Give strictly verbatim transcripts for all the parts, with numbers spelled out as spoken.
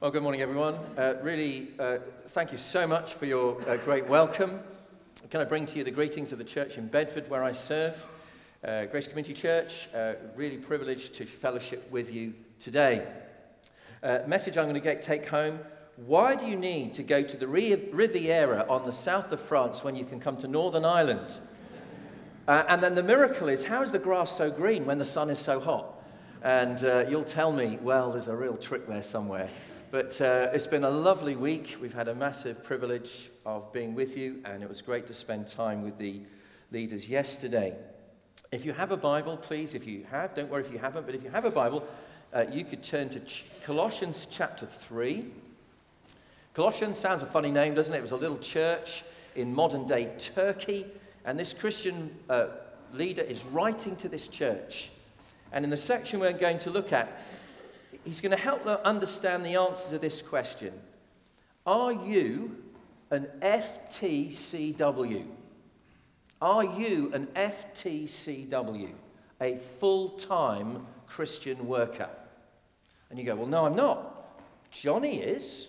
Well, good morning, everyone. Uh, really, uh, thank you so much for your uh, great welcome. Can I bring to you the greetings of the church in Bedford, where I serve, uh, Grace Community Church. Uh, really privileged to fellowship with you today. Uh, message I'm going to get take home. Why do you need to go to the Riviera on the south of France when you can come to Northern Ireland? Uh, and then the miracle is, how is the grass so green when the sun is so hot? And uh, you'll tell me, well, there's a real trick there somewhere. But uh, it's been a lovely week. We've had a massive privilege of being with you, and it was great to spend time with the leaders yesterday. If you have a Bible, please, if you have, don't worry if you haven't, but if you have a Bible, uh, you could turn to Ch- Colossians chapter three. Colossians sounds a funny name, doesn't it? It was a little church in modern-day Turkey, and this Christian uh, leader is writing to this church. And in the section we're going to look at, he's going to help them understand the answer to this question. Are you an F T C W? Are you an F T C W, a full-time Christian worker? And you go, well, no, I'm not. Johnny is,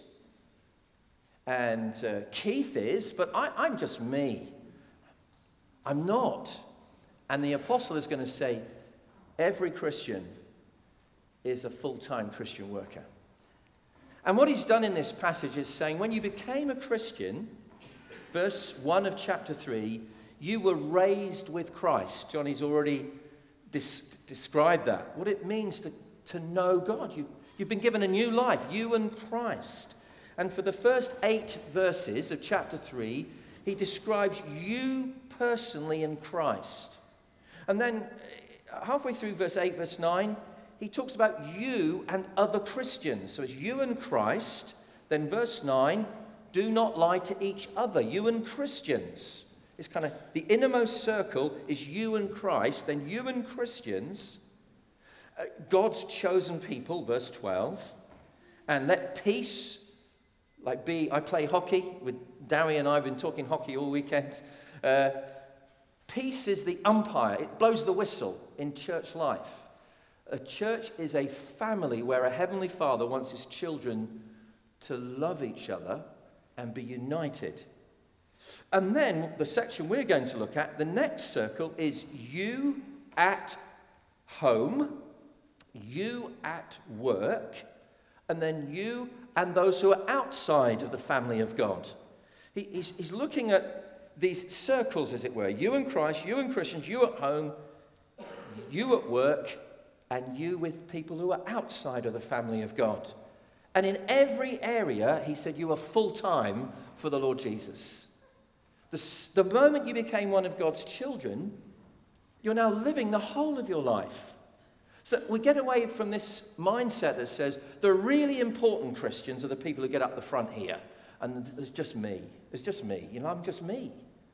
and uh, Keith is, but I, I'm just me. I'm not. And the apostle is going to say, every Christian is a full-time Christian worker. And what he's done in this passage is saying, when you became a Christian, verse one of chapter three, you were raised with Christ. Johnny's already dis- described that. What it means to, to know God. You, you've been given a new life, you and Christ. And for the first eight verses of chapter three, he describes you personally in Christ. And then halfway through verse eight, verse nine, he talks about you and other Christians. So it's you and Christ. Then verse nine, do not lie to each other. You and Christians. It's kind of the innermost circle is you and Christ. Then you and Christians. Uh, God's chosen people, verse twelve. And let peace, like be, I play hockey with Dowie and I have been talking hockey all weekend. Uh, peace is the umpire. It blows the whistle in church life. A church is a family where a heavenly Father wants his children to love each other and be united. And then the section we're going to look at, the next circle, is you at home, you at work, and then you and those who are outside of the family of God. He, he's, he's looking at these circles, as it were. You and Christ, you and Christians, you at home, you at work, and you with people who are outside of the family of God. And in every area, he said, you are full-time for the Lord Jesus. The, the moment you became one of God's children, you're now living the whole of your life. So we get away from this mindset that says the really important Christians are the people who get up the front here. And it's just me. It's just me. You know, I'm just me.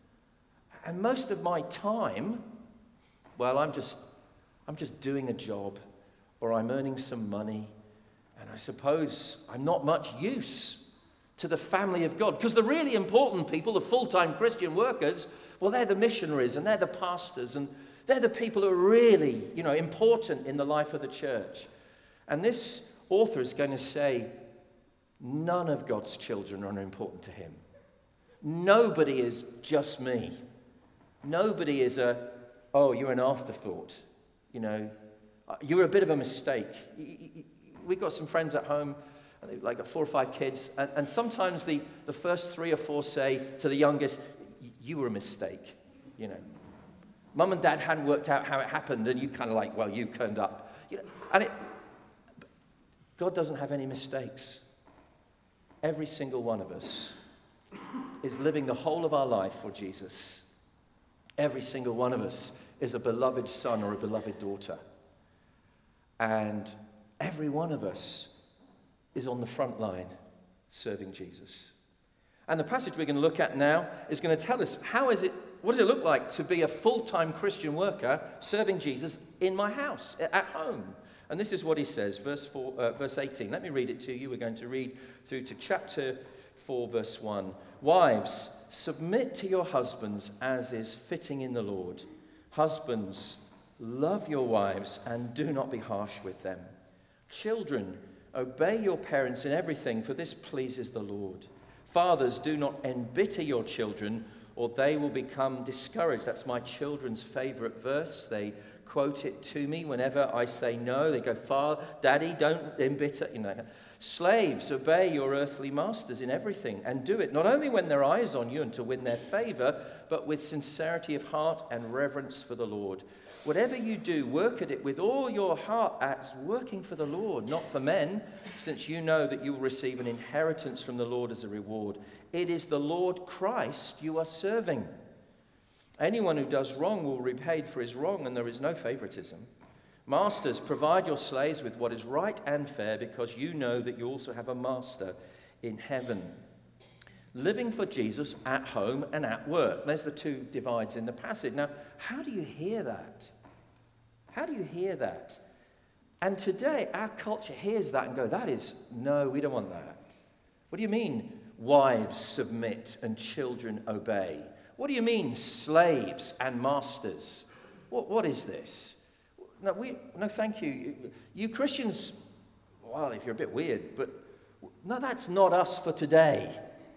And most of my time, well, I'm just... I'm just doing a job, or I'm earning some money, and I suppose I'm not much use to the family of God. Because the really important people, the full-time Christian workers, well, they're the missionaries, and they're the pastors, and they're the people who are really, you know, important in the life of the church. And this author is going to say, none of God's children are important to him. Nobody is just me. Nobody is a, oh, you're an afterthought. You know, you were a bit of a mistake. We've got some friends at home, like got four or five kids, and, and sometimes the, the first three or four say to the youngest, you were a mistake, you know. Mum and Dad hadn't worked out how it happened, and you kind of like, well, you turned up. You know, and it, God doesn't have any mistakes. Every single one of us is living the whole of our life for Jesus. Every single one of us is a beloved son or a beloved daughter. And every one of us is on the front line serving Jesus. And the passage we're going to look at now is going to tell us how is it, what does it look like to be a full-time Christian worker serving Jesus in my house, at home? And this is what he says, verse four, uh, verse eighteen. Let me read it to you. We're going to read through to chapter four, verse one. Wives, submit to your husbands as is fitting in the Lord. Husbands, love your wives and do not be harsh with them. Children, Obey your parents in everything, for this pleases the Lord. Fathers, do not embitter your children, or they will become discouraged. That's my children's favorite verse. They quote it to me whenever I say no. They go, Father, Daddy, don't embitter. You know, slaves, obey your earthly masters in everything, and do it not only when their eye is on you and to win their favor, but with sincerity of heart and reverence for the Lord. Whatever you do, work at it with all your heart as working for the Lord, not for men, since you know that you will receive an inheritance from the Lord as a reward. It is the Lord Christ you are serving. Anyone who does wrong will be repaid for his wrong, and there is no favoritism. Masters, provide your slaves with what is right and fair, because you know that you also have a master in heaven. Living for Jesus at home and at work. There's the two divides in the passage. Now, how do you hear that? How do you hear that? And today, our culture hears that and go, that is, no, we don't want that. What do you mean, wives submit and children obey? What do you mean, slaves and masters? What, what is this? No, we, no, thank you. You Christians, well, if you're a bit weird, but no, that's not us for today.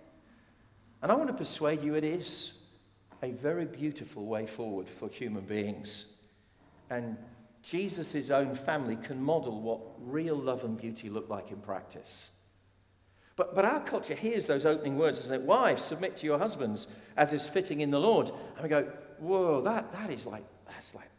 And I want to persuade you it is a very beautiful way forward for human beings. And Jesus' own family can model what real love and beauty look like in practice. But, but our culture hears those opening words and says, wives, submit to your husbands as is fitting in the Lord. And we go, whoa, that, that is like, that's like,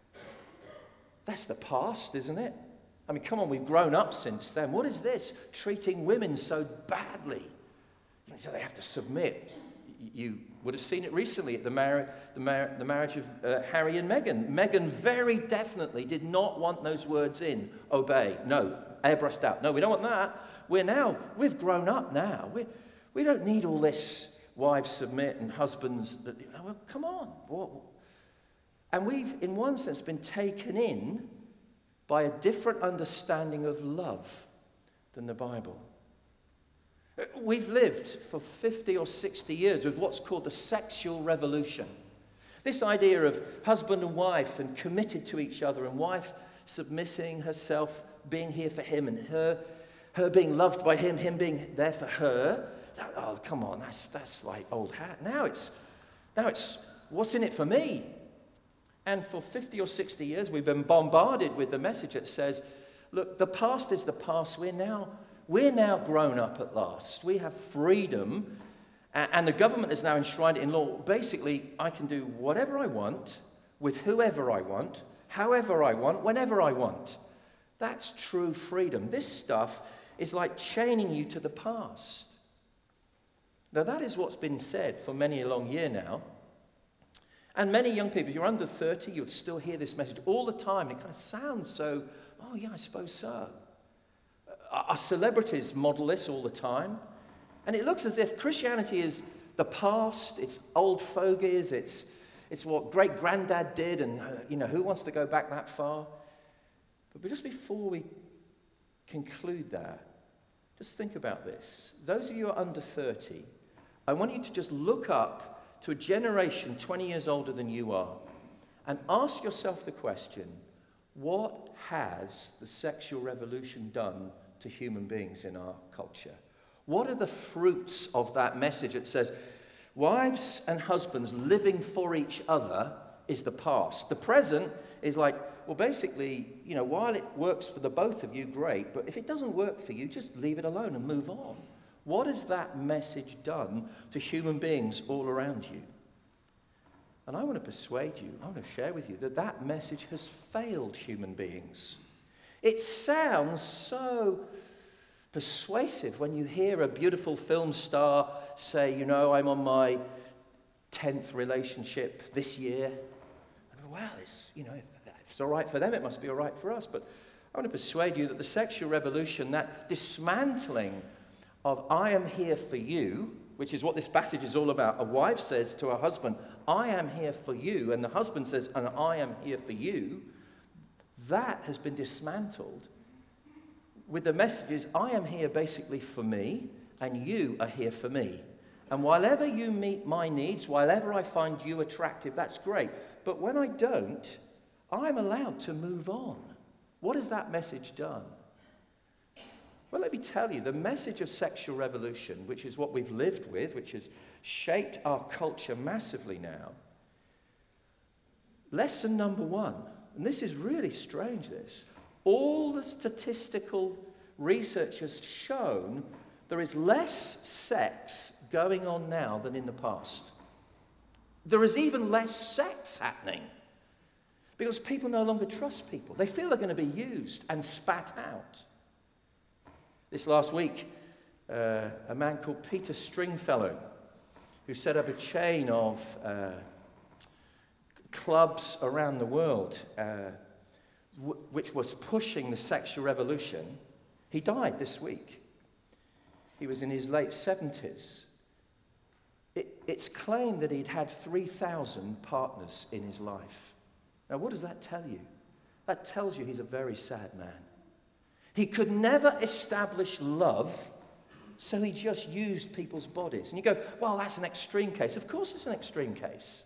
that's the past, isn't it? I mean, come on, we've grown up since then. What is this? Treating women so badly. So they have to submit. You would have seen it recently at the, mar- the, mar- the marriage of uh, Harry and Meghan. Meghan very definitely did not want those words in. Obey. No. Airbrushed out. No, we don't want that. We're now, we've grown up now. We we don't need all this wives submit and husbands. That, you know, well, come on. What? And we've, in one sense, been taken in by a different understanding of love than the Bible. We've lived for fifty or sixty years with what's called the sexual revolution. This idea of husband and wife and committed to each other, and wife submitting herself, being here for him, and her her being loved by him, him being there for her. Oh, come on, that's that's like old hat. Now it's now it's what's in it for me? And for fifty or sixty years we've been bombarded with the message that says, look, the past is the past. We're now We're now grown up at last. We have freedom, and the government has now enshrined it in law. Basically, I can do whatever I want, with whoever I want, however I want, whenever I want. That's true freedom. This stuff is like chaining you to the past. Now, that is what's been said for many a long year now. And many young people, if you're under thirty, you'll still hear this message all the time. It kind of sounds so, oh yeah, I suppose so. Our celebrities model this all the time. And it looks as if Christianity is the past, it's old fogies, it's, it's what great-granddad did, and uh, you know, who wants to go back that far? But just before we conclude that, just think about this. Those of you who are under thirty, I want you to just look up to a generation twenty years older than you are and ask yourself the question, what has the sexual revolution done to human beings in our culture? What are the fruits of that message that says wives and husbands living for each other is the past? The present is like, well, basically, you know, while it works for the both of you, great, but if it doesn't work for you, just leave it alone and move on. What has that message done to human beings all around you? And I want to persuade you, I want to share with you that that message has failed human beings. It sounds so persuasive when you hear a beautiful film star say, you know, I'm on my tenth relationship this year. And well, it's, you know, if, if it's all right for them, it must be all right for us. But I want to persuade you that the sexual revolution, that dismantling of I am here for you, which is what this passage is all about. A wife says to her husband, I am here for you. And the husband says, and I am here for you. That has been dismantled with the messages, I am here basically for me, and you are here for me. And whilever you meet my needs, whilever I find you attractive, that's great. But when I don't, I'm allowed to move on. What has that message done? Well, let me tell you, the message of sexual revolution, which is what we've lived with, which has shaped our culture massively now, lesson number one, and this is really strange, this, all the statistical research has shown there is less sex going on now than in the past. There is even less sex happening because people no longer trust people. They feel they're going to be used and spat out. This last week, uh, a man called Peter Stringfellow, who set up a chain of uh, clubs around the world, uh, w- which was pushing the sexual revolution, he died this week. He was in his late seventies. It, it's claimed that he'd had three thousand partners in his life. Now, what does that tell you? That tells you he's a very sad man. He could never establish love, so he just used people's bodies. And you go, well, that's an extreme case. Of course it's an extreme case.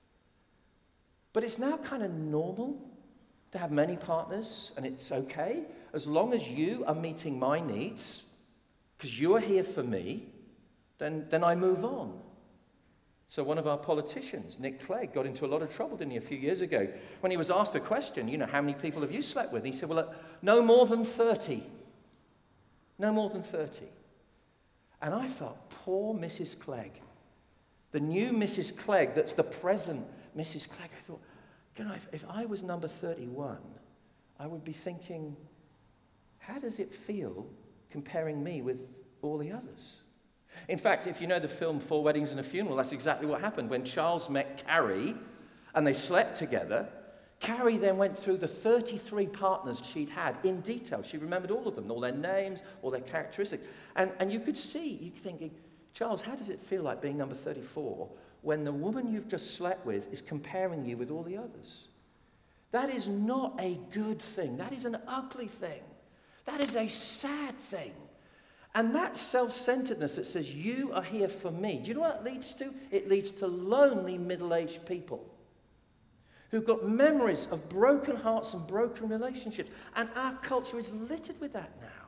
But it's now kind of normal to have many partners, and it's okay, as long as you are meeting my needs, because you are here for me, then, then I move on. So one of our politicians, Nick Clegg, got into a lot of trouble, didn't he, a few years ago, when he was asked a question, you know, how many people have you slept with? And he said, well, uh, no more than thirty. No more than thirty. And I thought, poor Missus Clegg. The new Missus Clegg that's the present Missus Clegg. I thought, you know, if, if I was number thirty-one, I would be thinking, how does it feel comparing me with all the others? In fact, if you know the film Four Weddings and a Funeral, that's exactly what happened. When Charles met Carrie and they slept together, Carrie then went through the thirty-three partners she'd had in detail. She remembered all of them, all their names, all their characteristics. And, and you could see, you're thinking, Charles, how does it feel like being number thirty-four when the woman you've just slept with is comparing you with all the others? That is not a good thing. That is an ugly thing. That is a sad thing. And that self-centeredness that says, you are here for me, do you know what it leads to? It leads to lonely middle-aged people who've got memories of broken hearts and broken relationships. And our culture is littered with that now.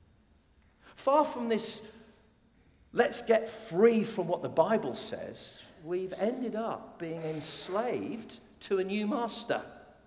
Far from this, let's get free from what the Bible says, we've ended up being enslaved to a new master.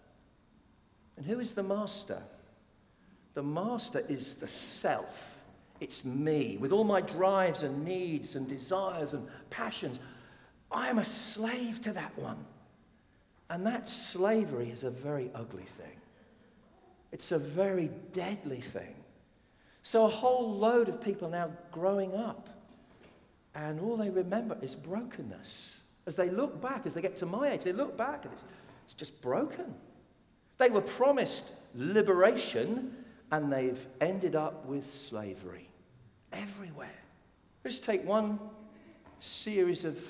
And who is the master? The master is the self. It's me, with all my drives and needs and desires and passions. I am a slave to that one. And that slavery is a very ugly thing. It's a very deadly thing. So a whole load of people now growing up, and all they remember is brokenness. As they look back, as they get to my age, they look back and it's, it's just broken. They were promised liberation, and they've ended up with slavery everywhere. Let's take one series of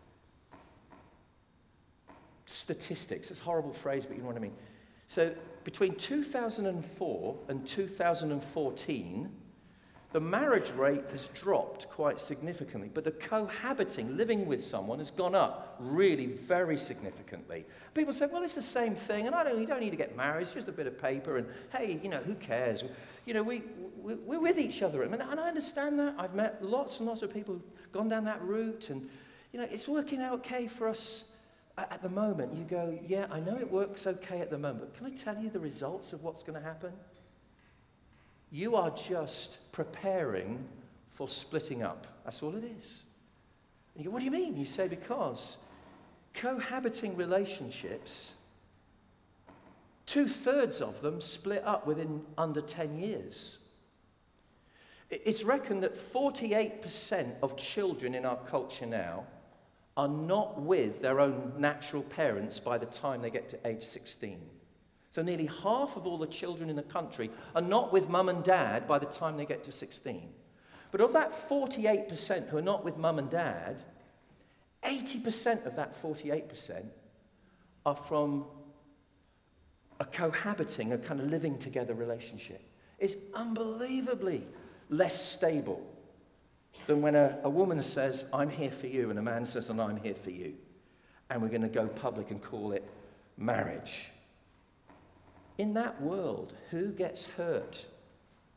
statistics. It's a horrible phrase, but you know what I mean. So between two thousand four and two thousand fourteen, the marriage rate has dropped quite significantly, but the cohabiting, living with someone, has gone up really very significantly. People say, well, it's the same thing, and I don't, you don't need to get married, it's just a bit of paper, and hey, you know, who cares? You know, we, we, we're with each other. And I understand that. I've met lots and lots of people who've gone down that route, and, you know, it's working out okay for us at the moment. You go, yeah, I know it works okay at the moment, but can I tell you the results of what's going to happen? You are just preparing for splitting up. That's all it is. And you go, what do you mean? You say, because cohabiting relationships, two-thirds of them split up within under ten years. It's reckoned that forty-eight percent of children in our culture now are not with their own natural parents by the time they get to age sixteen. So nearly half of all the children in the country are not with mum and dad by the time they get to sixteen. But of that forty-eight percent who are not with mum and dad, eighty percent of that forty-eight percent are from a cohabiting, a kind of living together relationship. It's unbelievably less stable than when a, a woman says, I'm here for you, and a man says, and I'm here for you. And we're going to go public and call it marriage. In that world, who gets hurt?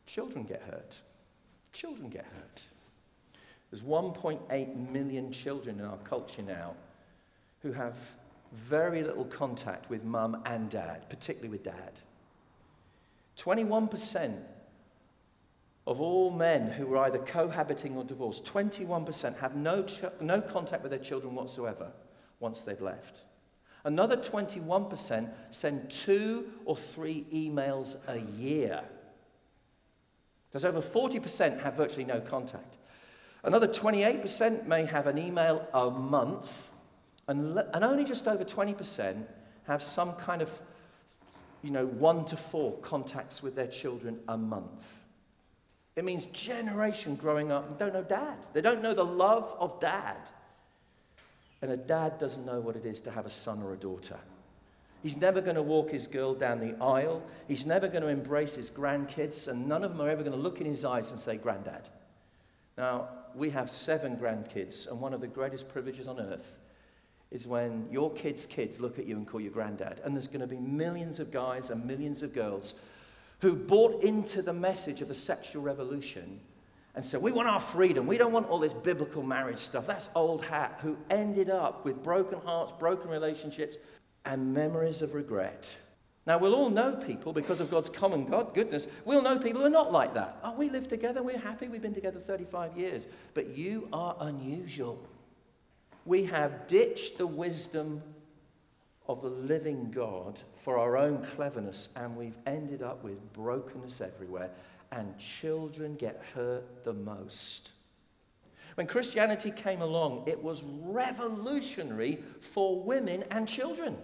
children get hurt. Children get hurt. There's one point eight million children in our culture now who have very little contact with mum and dad, particularly with dad. twenty-one percent of all men who are either cohabiting or divorced, twenty-one percent have no, ch- no contact with their children whatsoever once they've left. Another twenty-one percent send two or three emails a year. There's over forty percent have virtually no contact. Another twenty-eight percent may have an email a month, and, le- and only just over twenty percent have some kind of, you know, one to four contacts with their children a month. It means generation growing up and don't know dad. They don't know the love of dad. And a dad doesn't know what it is to have a son or a daughter. He's never going to walk his girl down the aisle. He's never going to embrace his grandkids, and none of them are ever going to look in his eyes and say, "Granddad." Now, we have seven grandkids, and one of the greatest privileges on earth is when your kids' kids look at you and call you granddad. And there's going to be millions of guys and millions of girls who bought into the message of the sexual revolution and said, "We want our freedom. We don't want all this biblical marriage stuff. That's old hat," who ended up with broken hearts, broken relationships, and memories of regret. Now, we'll all know people, because of God's common God goodness, we'll know people who are not like that. Oh, we live together, we're happy, we've been together thirty-five years. But you are unusual. We have ditched the wisdom of the living God for our own cleverness, and we've ended up with brokenness everywhere, and children get hurt the most. When Christianity came along, it was revolutionary for women and children.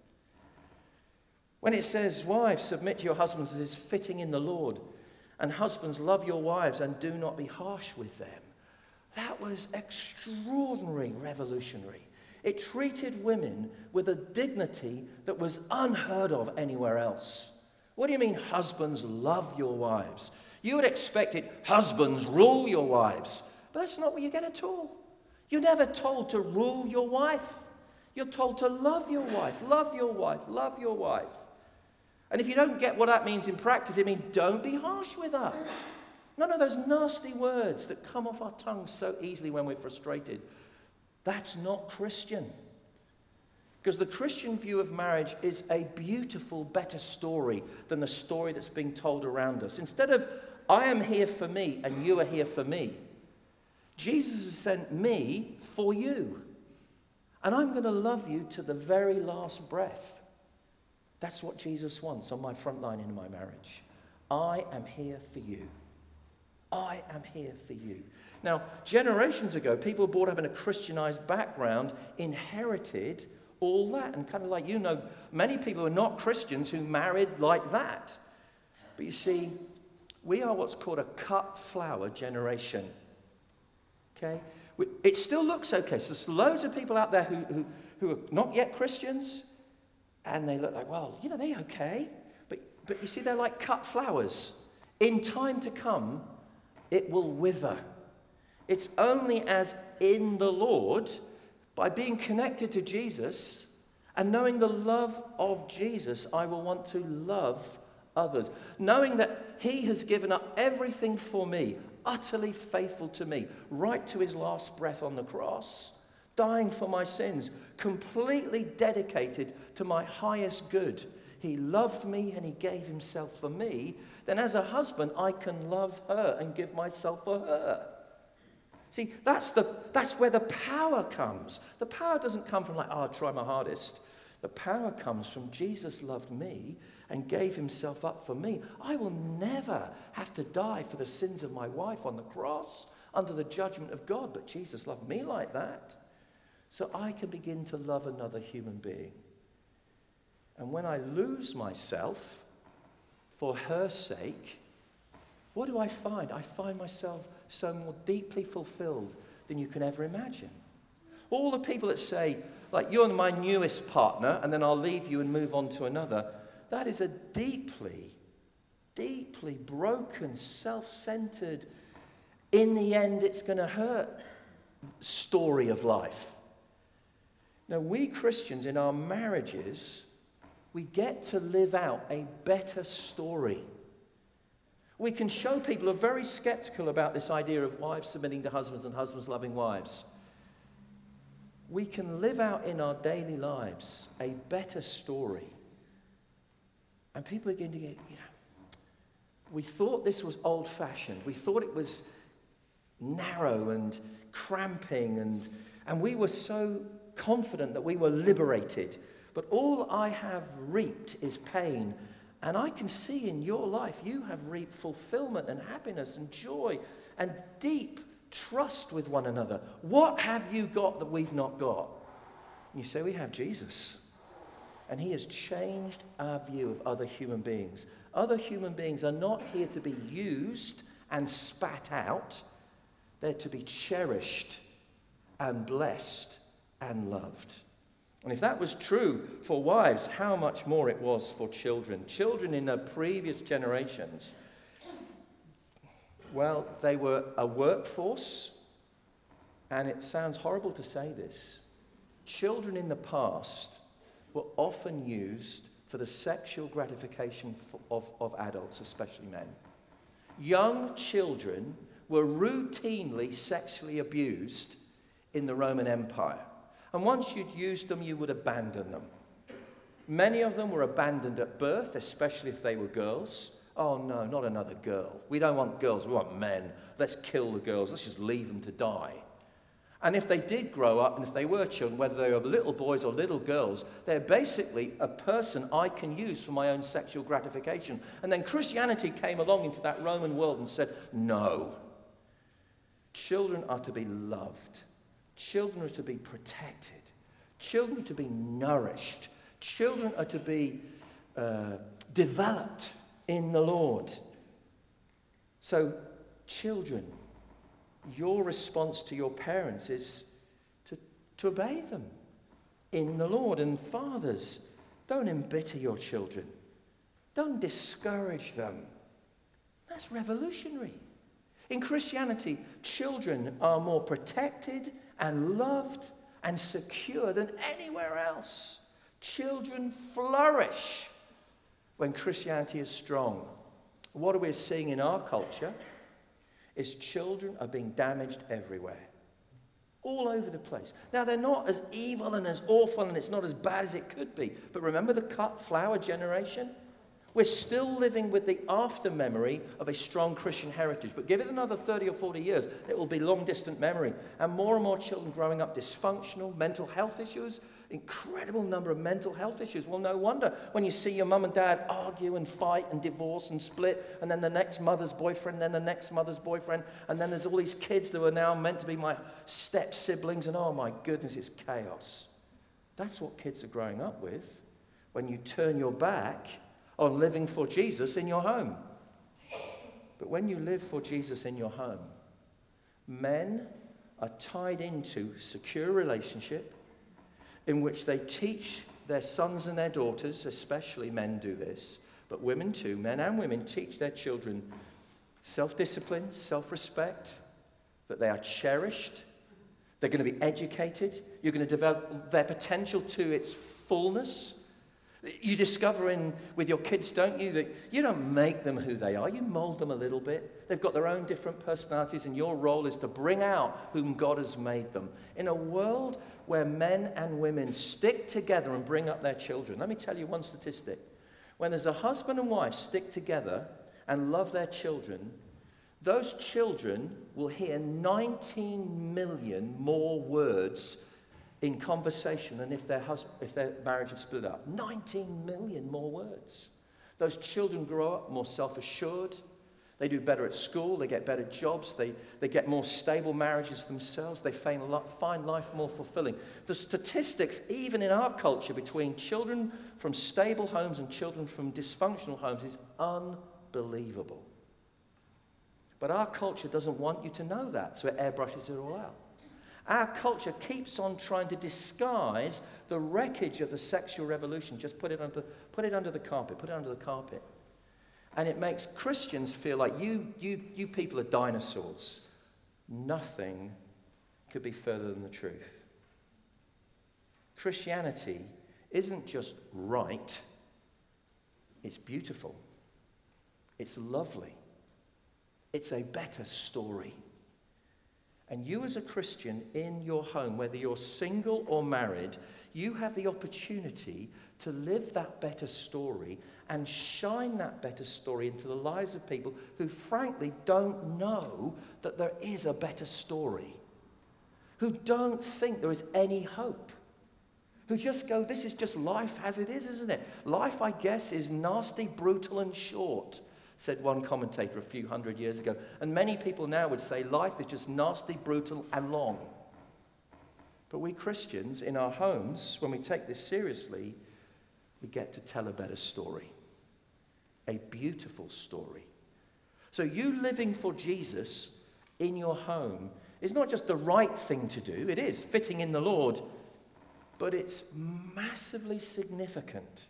When it says, "Wives, submit to your husbands as is fitting in the Lord, and husbands, love your wives and do not be harsh with them," that was extraordinary, revolutionary. It treated women with a dignity that was unheard of anywhere else. What do you mean, husbands, love your wives? You would expect it, husbands, rule your wives. But that's not what you get at all. You're never told to rule your wife. You're told to love your wife, love your wife, love your wife. And if you don't get what that means in practice, it means don't be harsh with her. None of those nasty words that come off our tongues so easily when we're frustrated. That's not Christian. Because the Christian view of marriage is a beautiful, better story than the story that's being told around us. Instead of, "I am here for me and you are here for me," Jesus has sent me for you. And I'm going to love you to the very last breath. That's what Jesus wants on my front line in my marriage. I am here for you. I am here for you. Now, generations ago, people brought up in a Christianized background inherited all that. And kind of like, you know, many people who are not Christians who married like that. But you see, we are what's called a cut flower generation. Okay? It still looks okay. So there's loads of people out there who, who, who are not yet Christians, and they look like, well, you know, they're okay. But, but you see, they're like cut flowers. In time to come, it will wither. It's only as in the Lord, by being connected to Jesus and knowing the love of Jesus, I will want to love others. Knowing that he has given up everything for me, utterly faithful to me, right to his last breath on the cross, dying for my sins, completely dedicated to my highest good. He loved me and he gave himself for me. Then as a husband, I can love her and give myself for her. See, that's, the, that's where the power comes. The power doesn't come from like, oh, I'll try my hardest. The power comes from Jesus loved me and gave himself up for me. I will never have to die for the sins of my wife on the cross under the judgment of God, but Jesus loved me like that. So I can begin to love another human being. And when I lose myself for her sake, what do I find? I find myself so more deeply fulfilled than you can ever imagine. All the people that say, like, you're my newest partner, and then I'll leave you and move on to another, that is a deeply, deeply broken, self-centered, in the end it's going to hurt story of life. Now, we Christians in our marriages, we get to live out a better story. We can show people who are very skeptical about this idea of wives submitting to husbands and husbands loving wives. We can live out in our daily lives a better story. And people begin to get, you know, we thought this was old-fashioned. We thought it was narrow and cramping, and, and we were so confident that we were liberated. But all I have reaped is pain. And I can see in your life you have reaped fulfillment and happiness and joy and deep trust with one another. What have you got that we've not got? And you say, we have Jesus. And he has changed our view of other human beings. Other human beings are not here to be used and spat out. They're to be cherished and blessed and loved. And if that was true for wives, how much more it was for children. Children in the previous generations, well, they were a workforce, and it sounds horrible to say this. Children in the past were often used for the sexual gratification of, of adults, especially men. Young children were routinely sexually abused in the Roman Empire. And once you'd used them, you would abandon them. Many of them were abandoned at birth, especially if they were girls. Oh no, not another girl. We don't want girls, we want men. Let's kill the girls, let's just leave them to die. And if they did grow up, and if they were children, whether they were little boys or little girls, they're basically a person I can use for my own sexual gratification. And then Christianity came along into that Roman world and said, no. Children are to be loved. Children are to be protected. Children are to be nourished. Children are to be uh, developed in the Lord. So, children, your response to your parents is to, to obey them in the Lord. And fathers, don't embitter your children. Don't discourage them. That's revolutionary. In Christianity, children are more protected and loved and secure than anywhere else. Children flourish when Christianity is strong. What we're seeing in our culture is children are being damaged everywhere. All over the place. Now, they're not as evil and as awful, and it's not as bad as it could be. But remember the cut flower generation? We're still living with the after memory of a strong Christian heritage. But give it another thirty or forty years, it will be long distant memory. And more and more children growing up dysfunctional, mental health issues, incredible number of mental health issues. Well, no wonder when you see your mum and dad argue and fight and divorce and split, and then the next mother's boyfriend, then the next mother's boyfriend, and then there's all these kids that are now meant to be my step siblings, and oh my goodness, it's chaos. That's what kids are growing up with when you turn your back on living for Jesus in your home. But when you live for Jesus in your home, men are tied into secure relationship in which they teach their sons and their daughters, especially men do this, but women too, men and women teach their children self-discipline, self-respect, that they are cherished, they're going to be educated, you're going to develop their potential to its fullness. You discover in with your kids, don't you, that you don't make them who they are. You mold them a little bit. They've got their own different personalities, and your role is to bring out whom God has made them. In a world where men and women stick together and bring up their children, let me tell you one statistic. When there's a husband and wife stick together and love their children, those children will hear nineteen million more words in conversation than if their husband, if their marriage had split up. nineteen million more words. Those children grow up more self-assured. They do better at school. They get better jobs. They, they get more stable marriages themselves. They find life more fulfilling. The statistics, even in our culture, between children from stable homes and children from dysfunctional homes is unbelievable. But our culture doesn't want you to know that, so it airbrushes it all out. Our culture keeps on trying to disguise the wreckage of the sexual revolution. Just put it under, put it under the carpet, put it under the carpet. And it makes Christians feel like you, you, you people are dinosaurs. Nothing could be further than the truth. Christianity isn't just right, it's beautiful, it's lovely, It's a better story. And you as a Christian in your home, whether you're single or married, you have the opportunity to live that better story and shine that better story into the lives of people who frankly don't know that there is a better story, who don't think there is any hope, who just go, this is just life as it is, isn't it? Life, I guess, is nasty, brutal, and short, said one commentator a few hundred years ago. And many people now would say life is just nasty, brutal, and long. But we Christians, in our homes, when we take this seriously, we get to tell a better story, a beautiful story. So you living for Jesus in your home is not just the right thing to do. It is fitting in the Lord, but it's massively significant.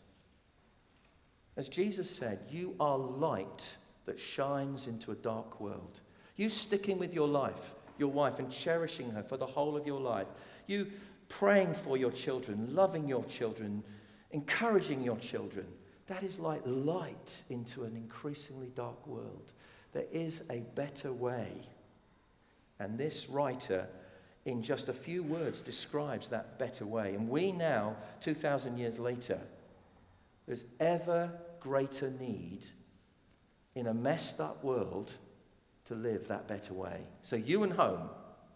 As Jesus said, you are light that shines into a dark world. You sticking with your life, your wife, and cherishing her for the whole of your life. You praying for your children, loving your children, encouraging your children. That is like light into an increasingly dark world. There is a better way. And this writer, in just a few words, describes that better way. And we now, two thousand years later, there's ever greater need in a messed up world to live that better way. So you and home.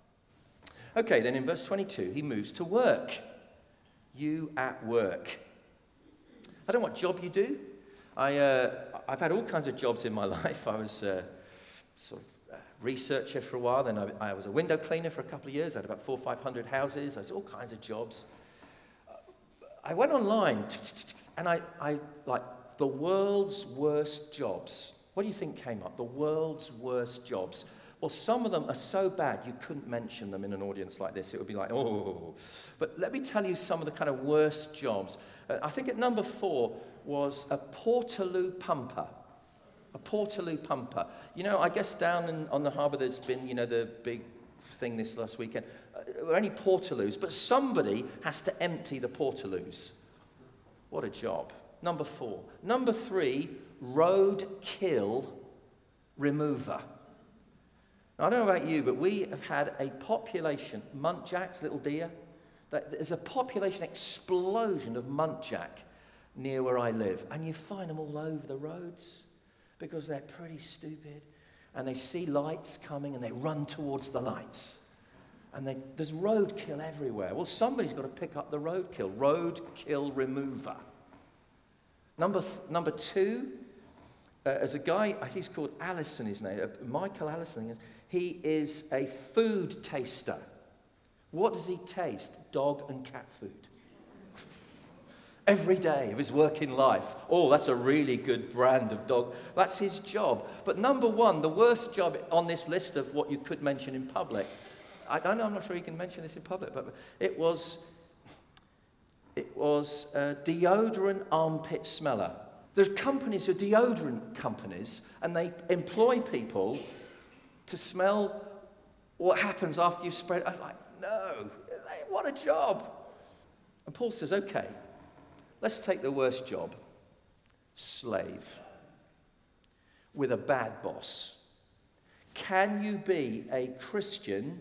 Okay, then in verse twenty-two, he moves to work. You at work. I don't know what job you do. I, uh, I've had all kinds of jobs in my life. I was uh, sort of a researcher for a while, then I, I was a window cleaner for a couple of years. I had about four or five hundred houses. I was all kinds of jobs. I went online, and I, I like the world's worst jobs. What do you think came up? The world's worst jobs. Well, some of them are so bad you couldn't mention them in an audience like this. It would be like, oh. But let me tell you some of the kind of worst jobs. Uh, I think at number four was a Portaloo pumper. A Portaloo pumper. You know, I guess down in, on the harbour there's been, you know, the big thing this last weekend. Uh, there were only Portaloos, but somebody has to empty the Portaloos. What a job. Number four. Number three, roadkill remover. Now, I don't know about you, but we have had a population, muntjacs, little deer, that there's a population explosion of muntjac near where I live. And you find them all over the roads because they're pretty stupid. And they see lights coming and they run towards the lights. And they, there's roadkill everywhere. Well, somebody's got to pick up the roadkill. Roadkill remover. Number, th- number two, uh, as a guy, I think he's called Allison, his name, uh, Michael Allison. He is a food taster. What does he taste? Dog and cat food. Every day of his working life. Oh, that's a really good brand of dog. That's his job. But number one, the worst job on this list of what you could mention in public, I don't know, I'm not sure you can mention this in public, but it was, it was a deodorant armpit smeller. There's companies who are deodorant companies, and they employ people to smell what happens after you spread. I'm like, no, what a job. And Paul says, okay, let's take the worst job. Slave. With a bad boss. Can you be a Christian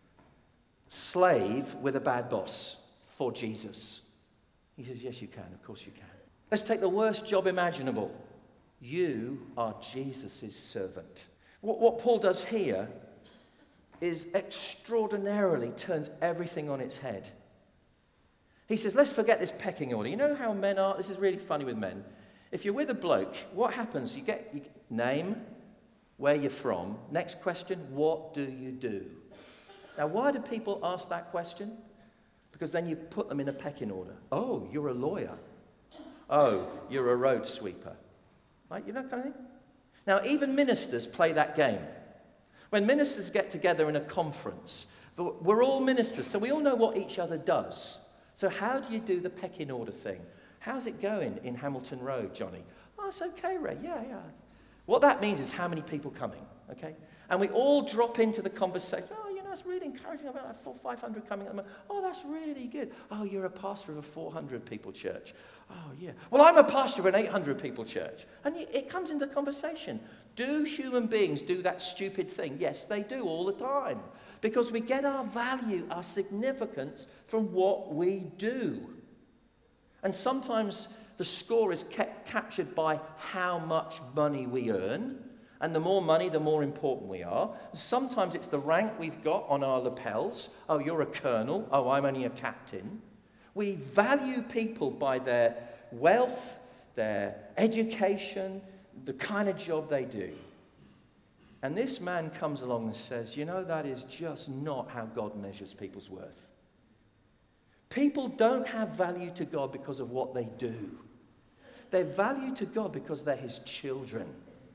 slave with a bad boss for Jesus? He says, yes, you can. Of course you can. Let's take the worst job imaginable. You are Jesus' servant. What, what Paul does here is extraordinarily turns everything on its head. He says, let's forget this pecking order. You know how men are? This is really funny with men. If you're with a bloke, what happens? You get, you get name, where you're from. Next question, what do you do? Now, why do people ask that question? Because then you put them in a pecking order. Oh, you're a lawyer. Oh, you're a road sweeper. Right, you know that kind of thing? Now, even ministers play that game. When ministers get together in a conference, we're all ministers, so we all know what each other does. So how do you do the pecking order thing? How's it going in Hamilton Road, Johnny? Oh, it's okay, Ray. Yeah, yeah. What that means is how many people coming, okay? And we all drop into the conversation. Oh, you know, it's really encouraging. I've got like four, five hundred coming at the moment. Oh, that's really good. Oh, you're a pastor of a four hundred people church. Oh, yeah. Well, I'm a pastor of an eight hundred people church. And it comes into conversation. Do human beings do that stupid thing? Yes, they do all the time. Because we get our value, our significance from what we do. And sometimes the score is kept captured by how much money we earn. And the more money, the more important we are. Sometimes it's the rank we've got on our lapels. Oh, you're a colonel. Oh, I'm only a captain. We value people by their wealth, their education, the kind of job they do. And this man comes along and says, you know, that is just not how God measures people's worth. People don't have value to God because of what they do. They're value to God because they're his children.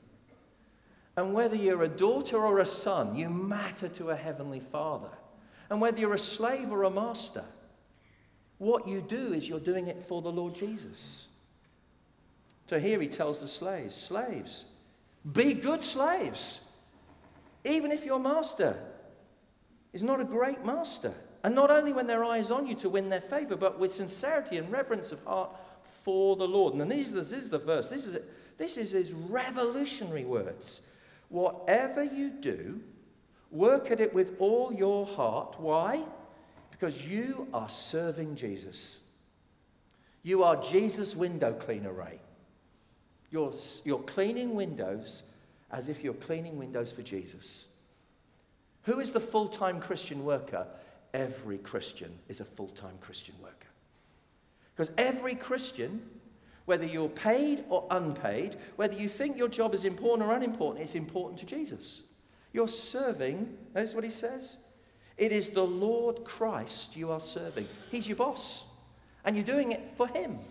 And whether you're a daughter or a son, you matter to a heavenly Father. And whether you're a slave or a master, what you do is you're doing it for the Lord Jesus. So here he tells the slaves, slaves, be good slaves. Even if your master is not a great master. And not only when their eye is on you to win their favor, but with sincerity and reverence of heart for the Lord. And these, this is the verse. This is, this is his revolutionary words. Whatever you do, work at it with all your heart. Why? Because you are serving Jesus. You are Jesus' window cleaner, Ray. You're, you're cleaning windows as if you're cleaning windows for Jesus. Who is the full-time Christian worker? Every Christian is a full-time Christian worker. Because every Christian, whether you're paid or unpaid, whether you think your job is important or unimportant, it's important to Jesus. You're serving, notice what he says? It is the Lord Christ you are serving. He's your boss. And you're doing it for him.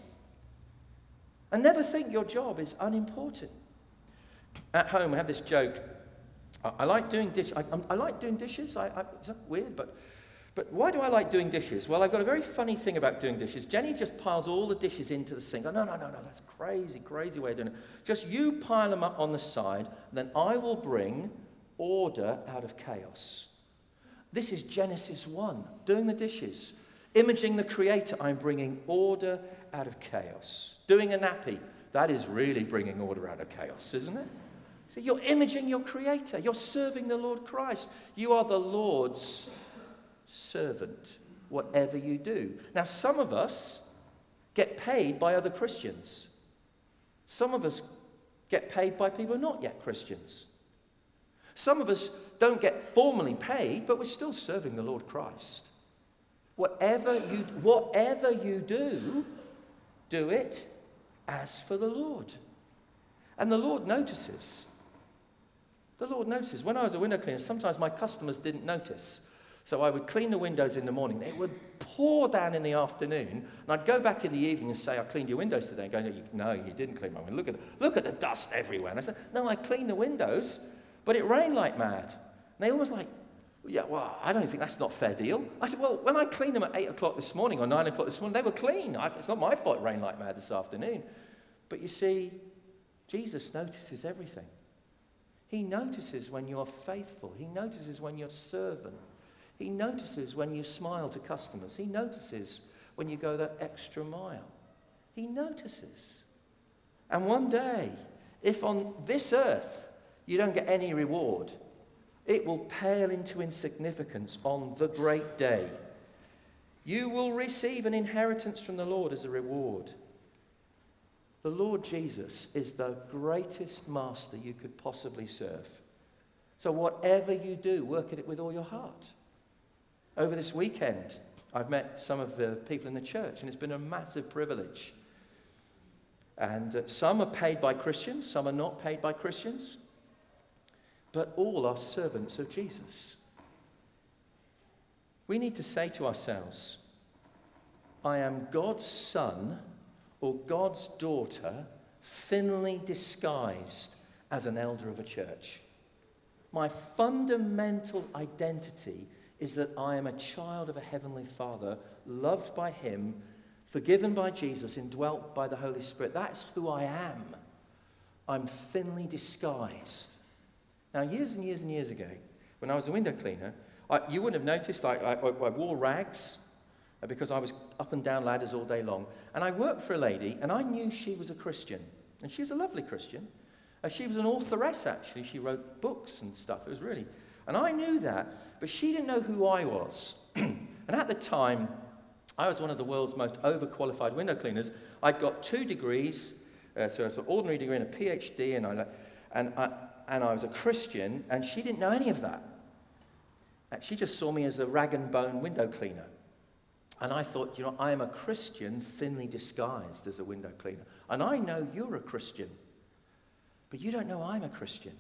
And never think your job is unimportant. At home, we have this joke. I, I like doing dish. I, I like doing dishes. I, I, it's weird, but but why do I like doing dishes? Well, I've got a very funny thing about doing dishes. Jenny just piles all the dishes into the sink. Oh, no, no, no, no, that's crazy, crazy way of doing it. Just you pile them up on the side, then I will bring order out of chaos. This is Genesis one, doing the dishes. Imaging the Creator, I'm bringing order out of chaos. Doing a nappy, that is really bringing order out of chaos, isn't it? So you're imaging your Creator. You're serving the Lord Christ. You are the Lord's servant, whatever you do. Now, some of us get paid by other Christians. Some of us get paid by people who are not yet Christians. Some of us don't get formally paid, but we're still serving the Lord Christ. Whatever you, whatever you do, do it as for the Lord. And the Lord notices. The Lord notices. When I was a window cleaner, sometimes my customers didn't notice. So I would clean the windows in the morning. It would pour down in the afternoon. And I'd go back in the evening and say, I cleaned your windows today. And go, no, you didn't clean my windows. Look at, the, look at the dust everywhere. And I said, no, I cleaned the windows, but it rained like mad. And they always like, yeah, well, I don't think that's not a fair deal. I said, well, when I cleaned them at eight o'clock this morning or nine o'clock this morning, they were clean. I, it's not my fault it rained like mad this afternoon. But you see, Jesus notices everything. He notices when you're faithful. He notices when you're servant. He notices when you smile to customers. He notices when you go that extra mile. He notices. And one day, if on this earth you don't get any reward, it will pale into insignificance on the great day. You will receive an inheritance from the Lord as a reward. The Lord Jesus is the greatest master you could possibly serve. So whatever you do, work at it with all your heart. Over this weekend, I've met some of the people in the church, and it's been a massive privilege. And uh, some are paid by Christians, some are not paid by Christians, but all are servants of Jesus. We need to say to ourselves, I am God's son or God's daughter, thinly disguised as an elder of a church. My fundamental identity is that I am a child of a heavenly Father, loved by him, forgiven by Jesus, indwelt by the Holy Spirit. That's who I am. I'm thinly disguised. Now, years and years and years ago, when I was a window cleaner, I, you wouldn't have noticed I, I, I wore rags because I was up and down ladders all day long. And I worked for a lady, and I knew she was a Christian. And she was a lovely Christian. Uh, she was an authoress, actually. She wrote books and stuff. It was really... And I knew that, but she didn't know who I was. And at the time, I was one of the world's most overqualified window cleaners. I'd got two degrees, uh, so it's an ordinary degree and a PhD, and I, and, I, and I was a Christian, and she didn't know any of that. And she just saw me as a rag and bone window cleaner. And I thought, you know, I am a Christian thinly disguised as a window cleaner. And I know you're a Christian, but you don't know I'm a Christian.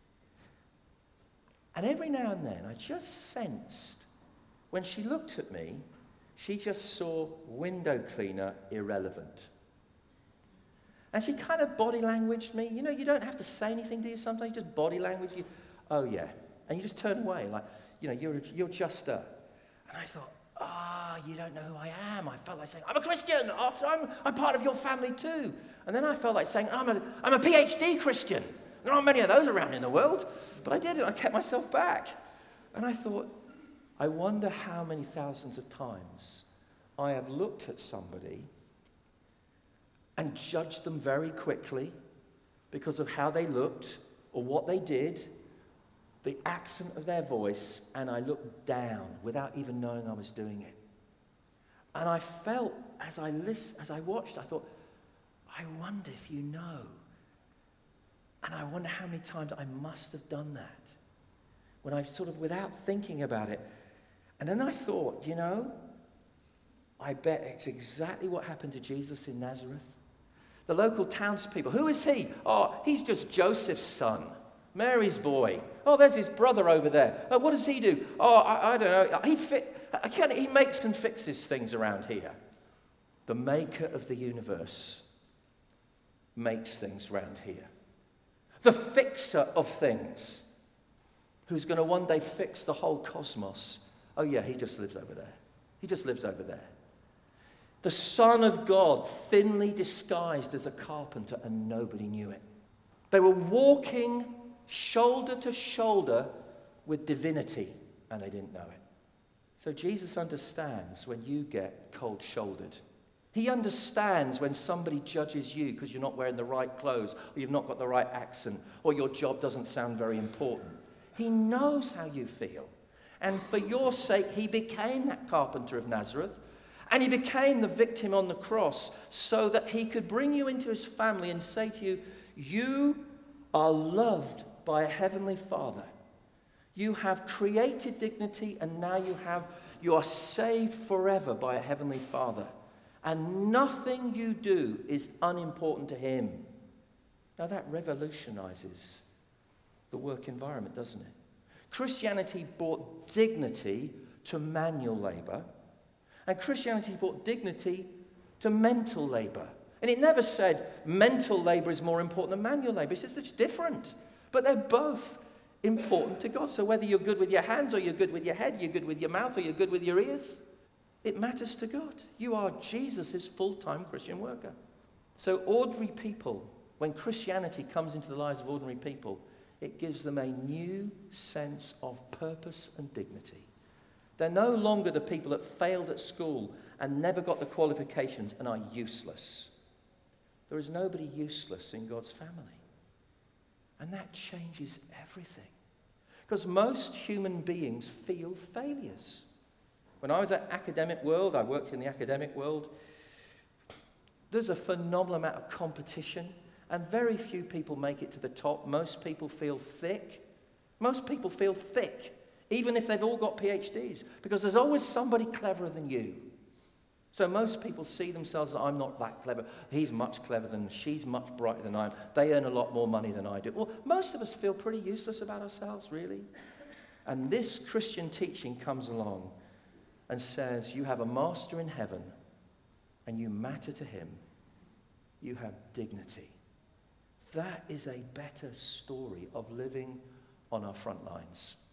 And every now and then, I just sensed, when she looked at me, she just saw window cleaner irrelevant. And she kind of body languaged me. You know, you don't have to say anything, do you? Sometimes you just body language. You, oh, yeah. And you just turn away, like, you know, you're, you're just a... And I thought, ah, oh, you don't know who I am. I felt like saying, I'm a Christian. After I'm, I'm part of your family too. And then I felt like saying, I'm a, I'm a PhD Christian. There aren't many of those around in the world. But I did it. I kept myself back. And I thought, I wonder how many thousands of times I have looked at somebody and judged them very quickly because of how they looked or what they did, the accent of their voice, and I looked down without even knowing I was doing it. And I felt, as I listened, as I watched, I thought, I wonder if you know. And I wonder how many times I must have done that. When I sort of, without thinking about it. And then I thought, you know, I bet it's exactly what happened to Jesus in Nazareth. The local townspeople, who is he? Oh, he's just Joseph's son. Mary's boy. Oh, there's his brother over there. Oh, what does he do? Oh, I, I don't know. He, fi- I can't, he makes and fixes things around here. The maker of the universe makes things around here. The fixer of things, who's going to one day fix the whole cosmos. Oh, yeah, he just lives over there. He just lives over there. The Son of God, thinly disguised as a carpenter, and nobody knew it. They were walking shoulder to shoulder with divinity, and they didn't know it. So Jesus understands when you get cold-shouldered. He understands when somebody judges you because you're not wearing the right clothes, or you've not got the right accent, or your job doesn't sound very important. He knows how you feel. And for your sake, he became that carpenter of Nazareth, and he became the victim on the cross so that he could bring you into his family and say to you, you are loved by a heavenly Father. You have created dignity, and now you have, you are saved forever by a heavenly Father. And nothing you do is unimportant to him. Now that revolutionizes the work environment, doesn't it? Christianity brought dignity to manual labor, and Christianity brought dignity to mental labor. And it never said mental labor is more important than manual labor. It says it's different. But they're both important to God. So whether you're good with your hands or you're good with your head, you're good with your mouth or you're good with your ears, it matters to God. You are Jesus' full-time Christian worker. So ordinary people, when Christianity comes into the lives of ordinary people, it gives them a new sense of purpose and dignity. They're no longer the people that failed at school and never got the qualifications and are useless. There is nobody useless in God's family. And that changes everything. Because most human beings feel failures. When I was at academic world, I worked in the academic world, there's a phenomenal amount of competition, and very few people make it to the top. Most people feel thick. Most people feel thick, even if they've all got PhDs, because there's always somebody cleverer than you. So most people see themselves as, I'm not that clever. He's much cleverer than, she's much brighter than I am. They earn a lot more money than I do. Well, most of us feel pretty useless about ourselves, really. And this Christian teaching comes along and says, you have a master in heaven, and you matter to him. You have dignity. That is a better story of living on our front lines.